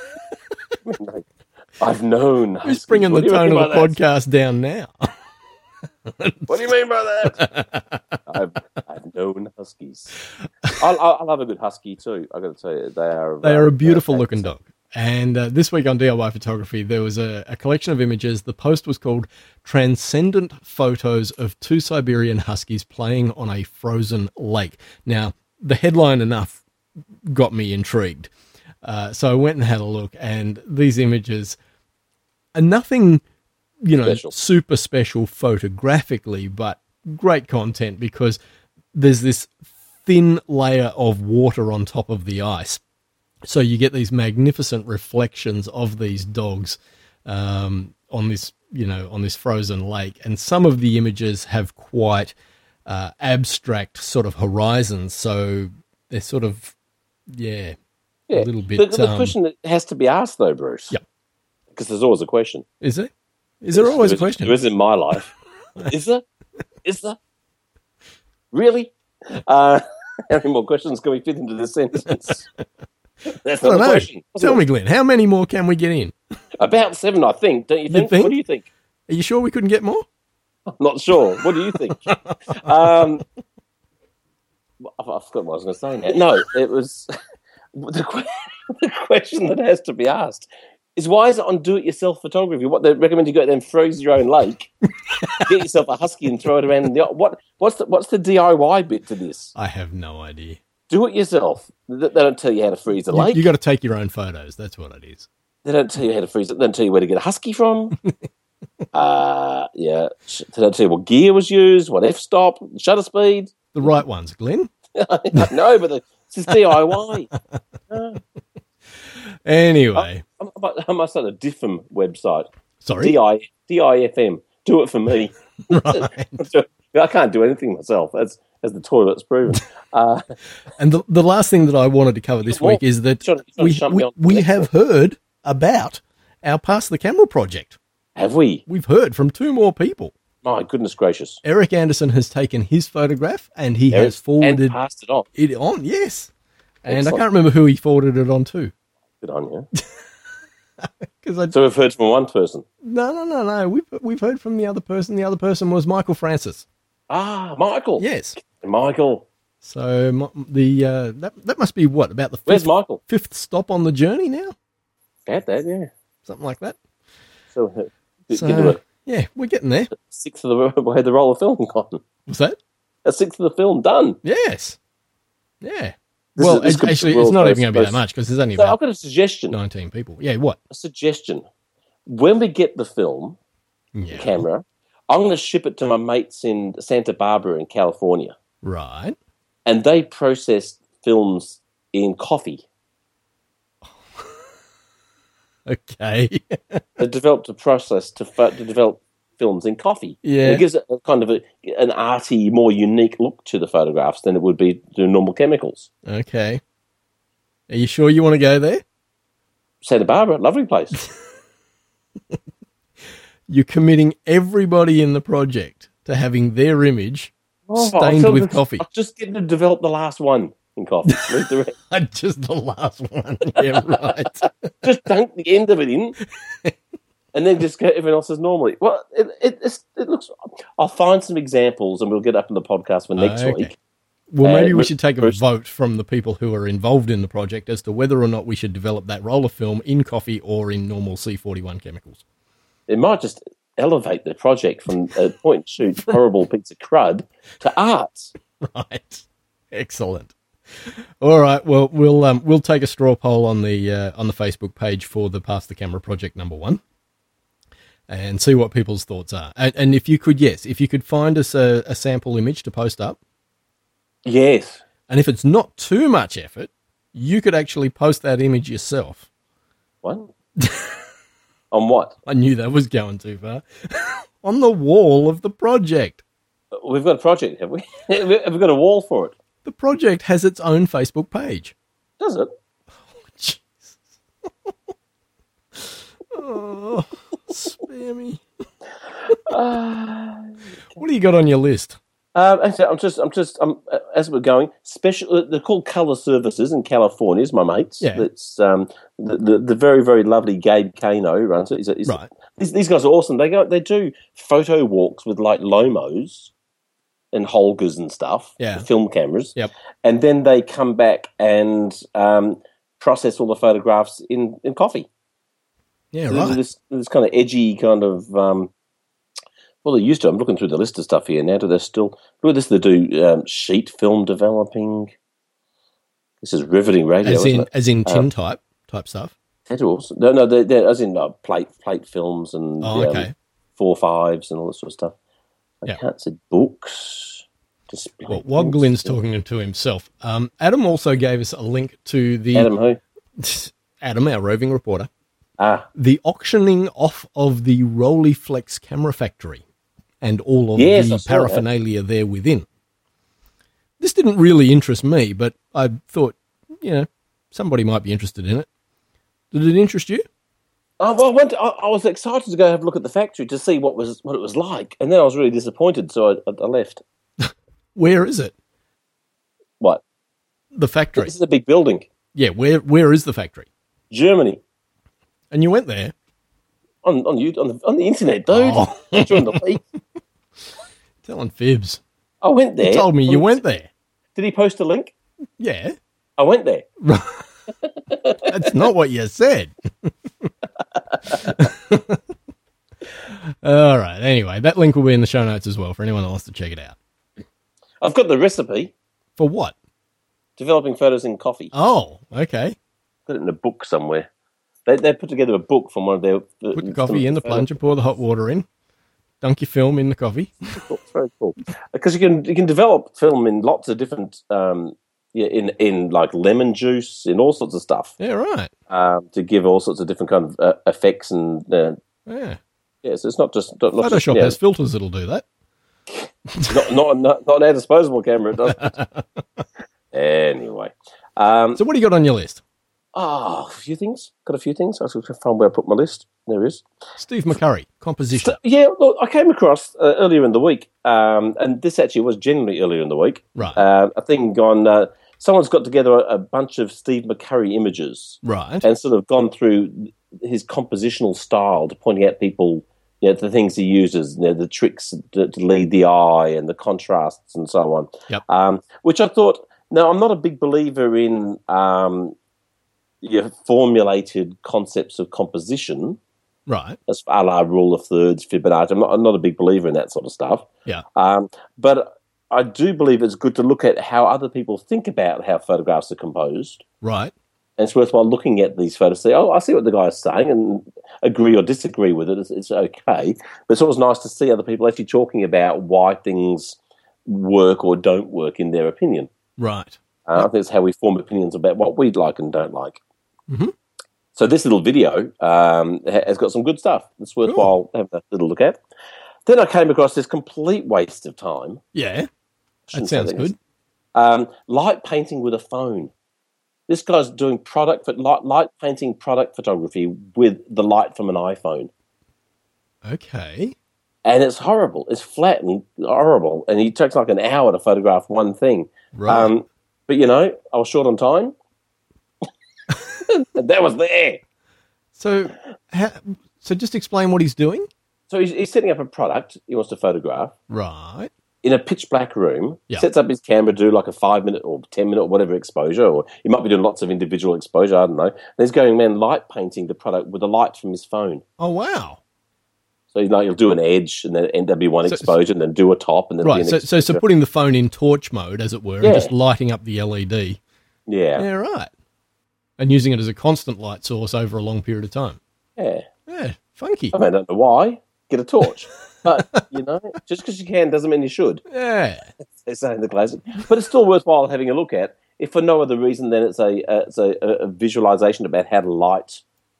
I've known. Who's bringing the tone of the podcast down now? What do you mean by that? I've known huskies. I love a good husky too. I got to tell you, they are a beautiful looking dog. And this week on DIY Photography, there was a collection of images. The post was called Transcendent Photos of Two Siberian Huskies Playing on a Frozen Lake. Now, the headline enough got me intrigued. So I went and had a look, and these images are nothing, super special photographically, but great content because there's this thin layer of water on top of the ice. So you get these magnificent reflections of these dogs on this frozen lake. And some of the images have quite abstract sort of horizons. So they're sort of, a little bit... The question that has to be asked, though, Bruce. Yeah. Because there's always a question. Is there? Is there always a question? There is in my life. Is there? Is there? Really? How many more questions can we fit into this sentence? That's not a question. Tell me, Glenn, how many more can we get in? About 7, I think. Don't you think? think? What do you think? Are you sure we couldn't get more? I'm not sure. What do you think? I forgot what I was going to say now. No, it was the question that has to be asked is why is it on do-it-yourself photography? What they recommend you go out there and freeze your own lake, get yourself a husky and throw it around. What's the DIY bit to this? I have no idea. Do it yourself. They don't tell you how to freeze a lake. You got to take your own photos. That's what it is. They don't tell you how to freeze it. They don't tell you where to get a husky from. Yeah. They don't tell you what gear was used, what f-stop, shutter speed. The right ones, Glenn. No, but this is DIY. Anyway. I must start a DIFM website. Sorry? DIFM. Do it for me. Right. I can't do anything myself, as the toilet's proven. And the last thing that I wanted to cover this week is that we have heard about our Pass the Camera project. Have we? We've heard from 2 more people. My goodness gracious. Eric Anderson has taken his photograph and he has forwarded and passed it on. Yes. And Excellent. I can't remember who he forwarded it on to. Good on you. So we've heard from one person. No. We've heard from the other person. The other person was Michael Francis. Ah, Michael. Yes. Michael. So that must be what, about the Where's Michael? 5th stop on the journey now? About that, yeah. Something like that. So get to it. Yeah, we're getting there. 6th of the way the roll of film gone. What's that? A 6th of the film done. Yes. Yeah. Actually, it's not even going to be that much because there's only So about I've got a suggestion. 19 people. Yeah, what? A suggestion. When we get the film, the camera, I'm going to ship it to my mates in Santa Barbara in California. Right. And they process films in coffee. Okay. They developed a process to develop films in coffee. Yeah. And it gives it a kind of an arty, more unique look to the photographs than it would be to normal chemicals. Okay. Are you sure you want to go there? Santa Barbara, lovely place. You're committing everybody in the project to having their image stained with coffee. I'm just getting to develop the last one in coffee. Leave the rest. Just the last one. Yeah, right. Just dunk the end of it in, and then just get everyone else as normally. Well, it looks. I'll find some examples, and we'll get up in the podcast for next week. Well, maybe we should take a vote from the people who are involved in the project as to whether or not we should develop that roll of film in coffee or in normal C41 chemicals. It might just elevate the project from a point-and-shoot horrible piece of crud to art. Right. Excellent. All right. Well, we'll take a straw poll on the Facebook page for the Pass the Camera project #1 and see what people's thoughts are. And if you could find us a sample image to post up. Yes. And if it's not too much effort, you could actually post that image yourself. What? On what? I knew that was going too far. On the wall of the project. We've got a project, have we? Have we got a wall for it? The project has its own Facebook page. Does it? Oh, Jesus. Oh, spare me. What do you got on your list? Actually, I'm as we're going. They're called Color Services in California. Is my mates. Yeah. It's the very very lovely Gabe Kano runs it. Right. These guys are awesome. They do photo walks with like Lomos and Holgers and stuff. Yeah. Film cameras. Yep. And then they come back and process all the photographs in coffee. Yeah. So Right. This kind of edgy kind of. Well, they used to. I'm looking through the list of stuff here now. Do they still? Look at this. They do sheet film developing. This is riveting radio. As in tin type stuff. That also. No, they're as in plate films and 4.5s and all that sort of stuff. I can't see books. Display. Well, while Glenn's talking to himself, Adam also gave us a link to the Adam who? Adam, our roving reporter. The auctioning off of the Rolleiflex camera factory and all of the paraphernalia there within. This didn't really interest me, but I thought, somebody might be interested in it. Did it interest you? Well, I was excited to go have a look at the factory to see what it was like, and then I was really disappointed, so I left. Where is it? What? The factory. This is a big building. Yeah, where is the factory? Germany. And you went there? on the internet, dude. Oh. During the week. Telling fibs. I went there. You told me you went there. Did he post a link? Yeah. I went there. That's not what you said. All right. Anyway, that link will be in the show notes as well for anyone that wants to check it out. I've got the recipe. For what? Developing photos in coffee. Oh, okay. Got it in a book somewhere. They put together a book from one of their... Put the coffee in the plunger, pour the hot water in, dunk your film in the coffee. It's very cool. Because you can develop film in lots of different... in like lemon juice, in all sorts of stuff. Yeah, right. To give all sorts of different kind of effects and... Yeah. Yeah, so it's not just... Not Photoshop just, has filters that'll do that. not our disposable camera, it doesn't. Anyway. So what do you got on your list? A few things. Got a few things. I was going to find where I put my list. There it is. Steve McCurry, composition. Yeah, look, I came across earlier in the week, and this actually was generally earlier in the week. Right. A thing on... someone's got together a bunch of Steve McCurry images. Right. And sort of gone through his compositional style to pointing out people... the things he uses, the tricks to lead the eye and the contrasts and so on. Yep. Which I thought, no, I'm not a big believer in formulated concepts of composition, Right. as a la rule of thirds, Fibonacci. I'm not a big believer in that sort of stuff. Yeah. But I do believe it's good to look at how other people think about how photographs are composed. Right. And it's worthwhile looking at these photos, say, I see what the guy's saying, and agree or disagree with it. It's okay. But it's always nice to see other people actually talking about why things work or don't work in their opinion. Right. I think it's how we form opinions about what we like and don't like. Mm-hmm. So this little video has got some good stuff. It's worthwhile having a little look at. Then I came across this complete waste of time. Yeah. That sounds good. Light painting with a phone. This guy's doing light painting product photography with the light from an iPhone. Okay. And it's horrible. It's flat and horrible. And he takes like an hour to photograph one thing. Right. But, I was short on time. And that was there. So just explain what he's doing. So he's setting up a product he wants to photograph. Right. In a pitch black room, Yeah. sets up his camera, do like a 5-minute or 10-minute or whatever exposure, or he might be doing lots of individual exposure, I don't know. And he's going, light painting the product with the light from his phone. Oh, wow. So he'll do an edge, and then there'll be one exposure, and then do a top, and then Right, be an so putting the phone in torch mode, as it were, and just lighting up the LED. Yeah. Yeah, right. And using it as a constant light source over a long period of time. Yeah. Yeah, funky. I don't know why. Get a torch. But, just because you can doesn't mean you should. Yeah. They say in the classic. But it's still worthwhile having a look at, if for no other reason than it's a visualization about how to light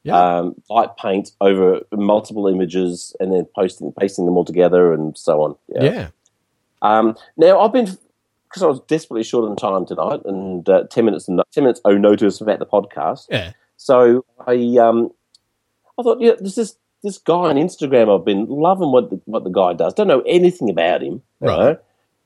paint over multiple images and then pasting them all together and so on. Yeah. Now, I've been, because I was desperately short on time tonight and 10 minutes notice about the podcast. Yeah. So I thought, there's this guy on Instagram. I've been loving what the guy does. Don't know anything about him. Right.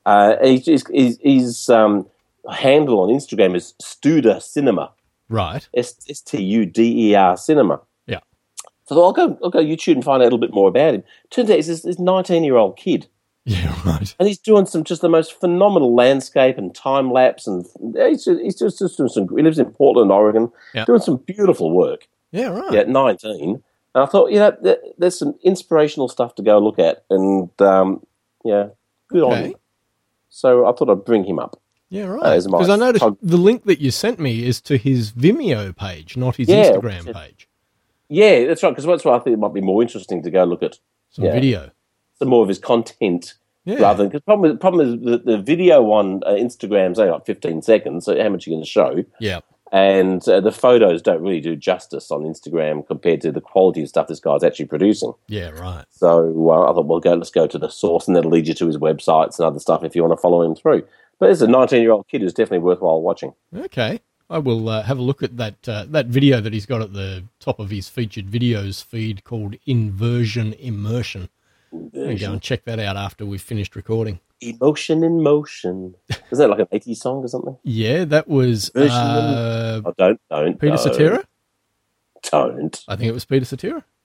His handle on Instagram is Studer Cinema. Right. Studer Cinema. Yeah. So I'll go YouTube and find out a little bit more about him. Turns out he's this 19-year-old kid. Yeah, right. And he's doing just the most phenomenal landscape and time lapse, and he's just doing some. He lives in Portland, Oregon, doing some beautiful work. Yeah, right. Yeah, at 19. And I thought, there's some inspirational stuff to go look at, and good on him. So I thought I'd bring him up. Yeah, right. Because I noticed the link that you sent me is to his Vimeo page, not his Instagram page. Yeah, that's right. Because that's why I think it might be more interesting to go look at some video, some more of his content, rather than. Because the problem is the video on Instagram's only like 15 seconds. So how much are you going to show? Yeah. And the photos don't really do justice on Instagram compared to the quality of stuff this guy's actually producing. Yeah, right. So I thought, let's go to the source, and that'll lead you to his websites and other stuff if you want to follow him through. But it's a 19-year-old kid who's definitely worthwhile watching. Okay. I will have a look at that video that he's got at the top of his featured videos feed called Inversion Immersion. And go and check that out after we've finished recording. Emotion in Motion. Is that like an 80s song or something? Yeah, that was don't. Peter Cetera? Don't. I think it was Peter Cetera.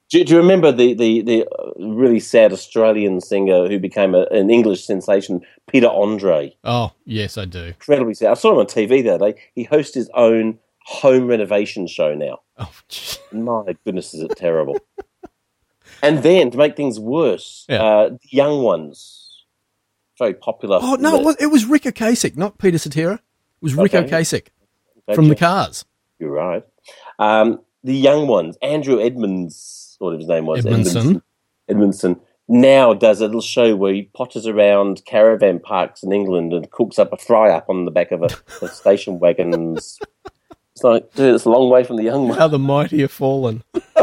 Do you remember the really sad Australian singer who became an English sensation, Peter Andre? Oh, yes, I do. Incredibly sad. I saw him on TV the other day. He hosts his own home renovation show now. Oh, gee. My goodness, is it terrible. And then, to make things worse, The Young Ones, very popular. Oh, no, it was Rick Ocasek, not Peter Cetera. It was Rick Ocasek from The Cars. You're right. The Young Ones, Andrew Edmonds, whatever his name was. Edmondson. Now does a little show where he potters around caravan parks in England and cooks up a fry-up on the back of a station wagon. It's like, dude, it's a long way from The Young Ones. How the mighty have fallen.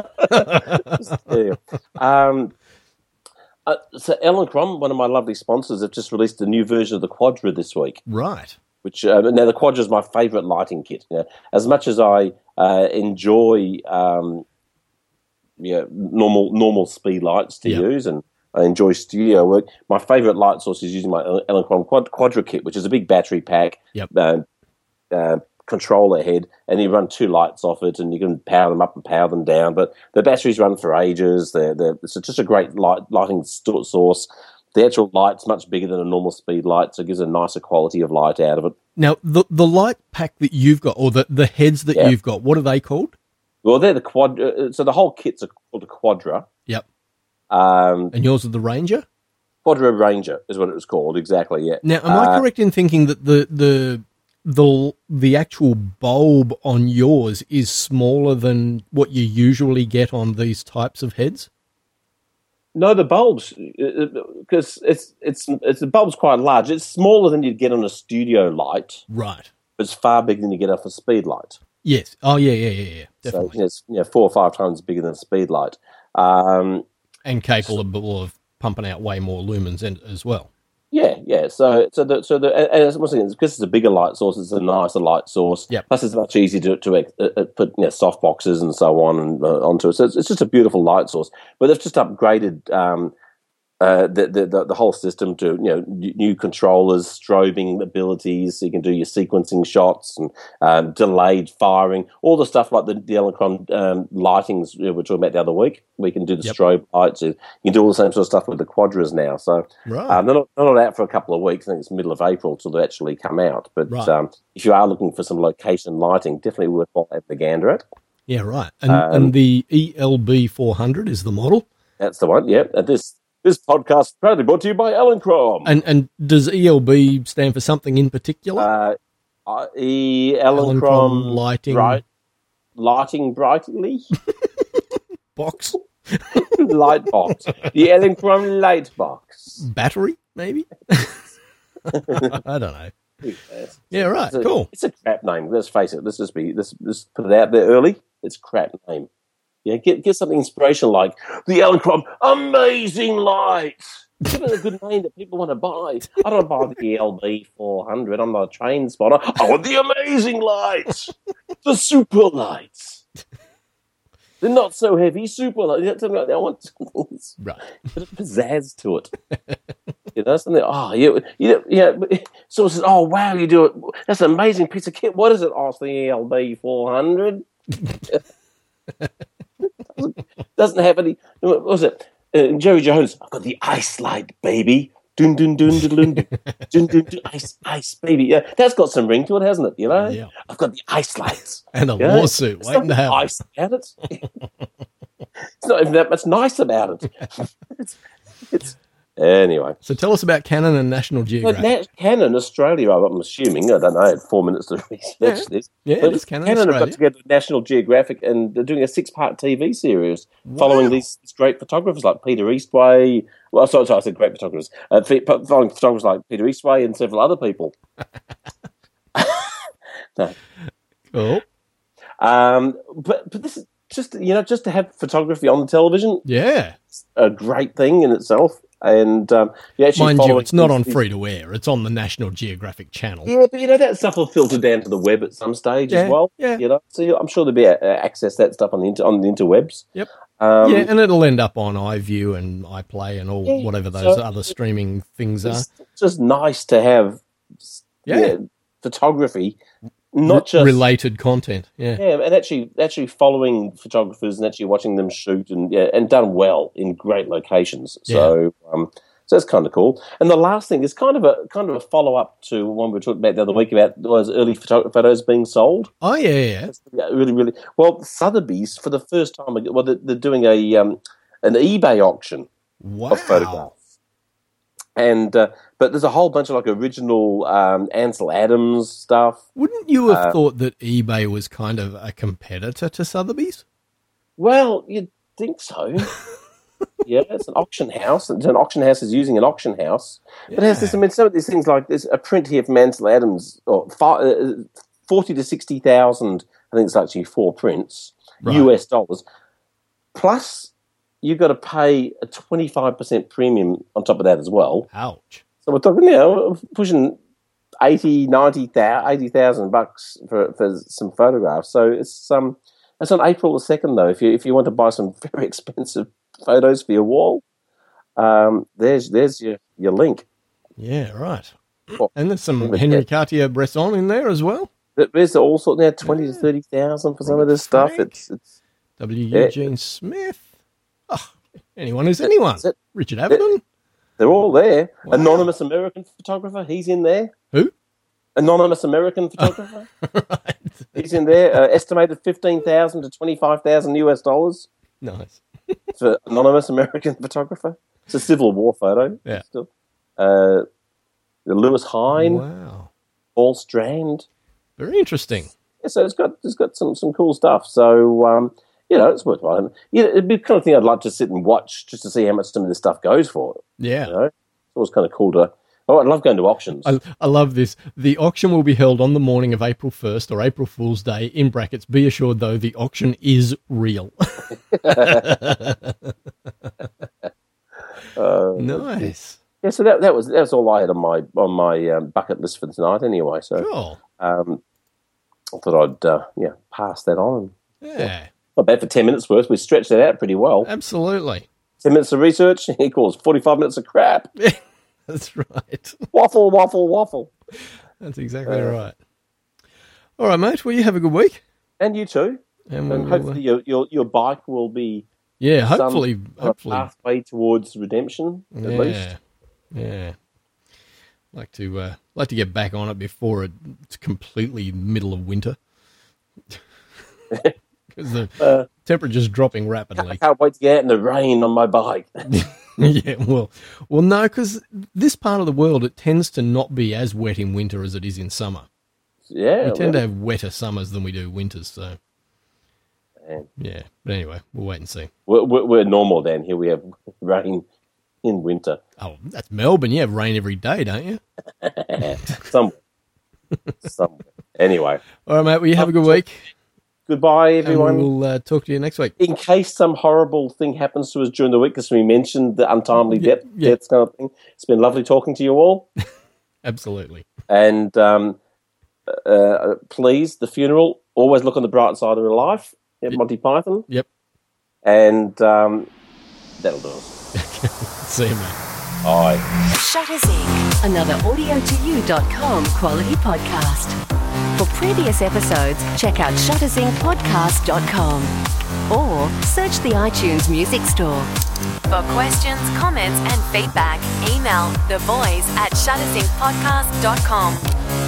So Elinchrom, one of my lovely sponsors, have just released a new version of the Quadra this week. Right. Which now the Quadra is my favourite lighting kit. You know, as much as I enjoy normal speed lights to use, and I enjoy studio work, my favourite light source is using my Elinchrom Quadra kit, which is a big battery pack. Controller head, and you run 2 lights off it, and you can power them up and power them down. But the batteries run for ages. It's just a great lighting source. The actual light's much bigger than a normal speed light, so it gives a nicer quality of light out of it. Now, the light pack that you've got, or the heads that you've got, what are they called? Well, they're the Quadra. So the whole kit's called a Quadra. Yep. And yours is the Ranger? Quadra Ranger is what it was called, exactly, yeah. Now, am I correct in thinking that the actual bulb on yours is smaller than what you usually get on these types of heads? No, the bulbs, because the bulb's quite large. It's smaller than you'd get on a studio light. Right. But it's far bigger than you get off a speed light. Yes. Oh, yeah. Definitely. So it's 4 or 5 times bigger than a speed light. And capable of pumping out way more lumens as well. Yeah. So and once again, because it's a bigger light source, it's a nicer light source. Yep. Plus, it's much easier to put soft boxes and so on and onto it. So it's just a beautiful light source. But they've just upgraded the whole system to new controllers, strobing abilities, so you can do your sequencing shots and delayed firing, all the stuff like the Elinchrom lightings we were talking about the other week. We can do the strobe lights. You can do all the same sort of stuff with the Quadras now. So they're not out for a couple of weeks. I think it's middle of April till they actually come out. But if you are looking for some location lighting, definitely worthwhile having a gander at. Yeah, right. And the ELB 400 is the model? That's the one, yeah. This podcast is proudly brought to you by Elinchrom. And does ELB stand for something in particular? Elinchrom lighting. Right. Lighting brightly. Box. Light box. The Elinchrom light box. Battery, maybe? I don't know. Yeah, right. Cool. It's a crap name. Let's face it. Let's put it out there early. It's a crap name. Yeah, get something inspirational like the Elinchrom Amazing Light. Give it a good name that people want to buy. I don't buy the ELB 400. I'm not a train spotter. I want the Amazing Lights. The Super Lights. They're not so heavy. Super Lights. I want something pizzazz to it. Something. Someone says, "Oh wow, you do it. That's an amazing piece of kit. What is it?" Ask the ELB 400. Doesn't have any. What was it? Jerry Jones. I've got the ice light, baby. Dun dun dun dun dun dun dun dun. Ice, baby. Yeah, that's got some ring to it, hasn't it? Yeah. I've got the ice lights and a lawsuit waiting to happen. Ice about it. It's not even that much nice about it. It's anyway. So tell us about Canon and National Geographic. Canon Australia, I'm assuming. I don't know. I had 4 minutes to research this. Yeah, it's Canon have Australia. got together National Geographic, and they're doing a 6-part TV series following these great photographers like Peter Eastway. Well, sorry, I said great photographers. Following photographers like Peter Eastway and several other people. No. Cool. But this is just to have photography on the television. Yeah, it's a great thing in itself. And mind you, it's not on free to air; it's on the National Geographic channel. Yeah, but that stuff will filter down to the web at some stage as well. Yeah, so I'm sure there'll be access to that stuff on the interwebs. Yep. And it'll end up on iView and iPlay and all whatever those other streaming things are. It's just nice to have photography not just related content. Yeah. Yeah, and actually following photographers and actually watching them shoot and done well in great locations. So so that's kind of cool. And the last thing is kind of a follow up to one we were talking about the other week about those early photos being sold. Oh yeah. Really, really well. Sotheby's for the first time. Well, they're doing an eBay auction of photographs, and but there's a whole bunch of like original Ansel Adams stuff. Wouldn't you have thought that eBay was kind of a competitor to Sotheby's? Well, you'd think so. Yeah, it's an auction house. An auction house is using an auction house. Yeah. But it has this, I mean, some of these things like there's a print here from Ansel Adams, 40 to 60,000. I think it's actually 4 prints, right. US dollars. Plus, you've got to pay a 25% premium on top of that as well. Ouch! So we're talking, pushing $80,000 bucks for some photographs. So it's that's on April the 2nd though. If you want to buy some very expensive photos for your wall, there's your link. Yeah, right. Well, and there's some Henri Cartier-Bresson in there as well. There's all sorts now, 20 to 30,000 for some of this stuff. It's W. Eugene Smith. Oh, anyone who's anyone. Richard Avedon. They're all there. Wow. Anonymous American photographer. He's in there. Who? Anonymous American photographer. Right. He's in there. Estimated 15,000 to 25,000 US dollars. Nice. For anonymous American photographer. It's a Civil War photo. Yeah. Still. Lewis Hine. Wow. Paul Strand. Very interesting. Yeah, so it's got some cool stuff. So it's worthwhile. It'd be the kind of thing I'd like to sit and watch just to see how much some of this stuff goes for. Yeah. It's always kind of cool to. Oh, I love going to auctions. I love this. The auction will be held on the morning of April 1st or April Fool's Day. In brackets, be assured, though, the auction is real. Nice. Yeah, so that was all I had on my bucket list for tonight anyway. So cool. I thought I'd pass that on. Yeah. Not bad for 10 minutes worth. We stretched that out pretty well. Absolutely. 10 minutes of research equals 45 minutes of crap. That's right. Waffle, waffle, waffle. That's exactly right. All right, mate. Well, you have a good week. And you too. And hopefully your bike will be hopefully pathway towards redemption at least. Yeah. Like to get back on it before it's completely middle of winter. Because the temperature's dropping rapidly. I can't wait to get out in the rain on my bike. Yeah, well, no, because this part of the world, it tends to not be as wet in winter as it is in summer. Yeah. We tend to have wetter summers than we do winters, so. Yeah, but anyway, we'll wait and see. We're normal down here. We have rain in winter. Oh, that's Melbourne. You have rain every day, don't you? Somewhere. Anyway. All right, mate, well, you have a good week. Goodbye, everyone. And we'll talk to you next week. In case some horrible thing happens to us during the week, because we mentioned the untimely deaths kind of thing, it's been lovely talking to you all. Absolutely. And please, the funeral, always look on the bright side of life. Monty Python. Yep. And that'll do us. See you, mate. Bye. Shutters Inc., another AudioToYou.com quality podcast. For previous episodes, check out shuttersincpodcast.com or search the iTunes Music Store. For questions, comments, and feedback, email theboys@shuttersincpodcast.com.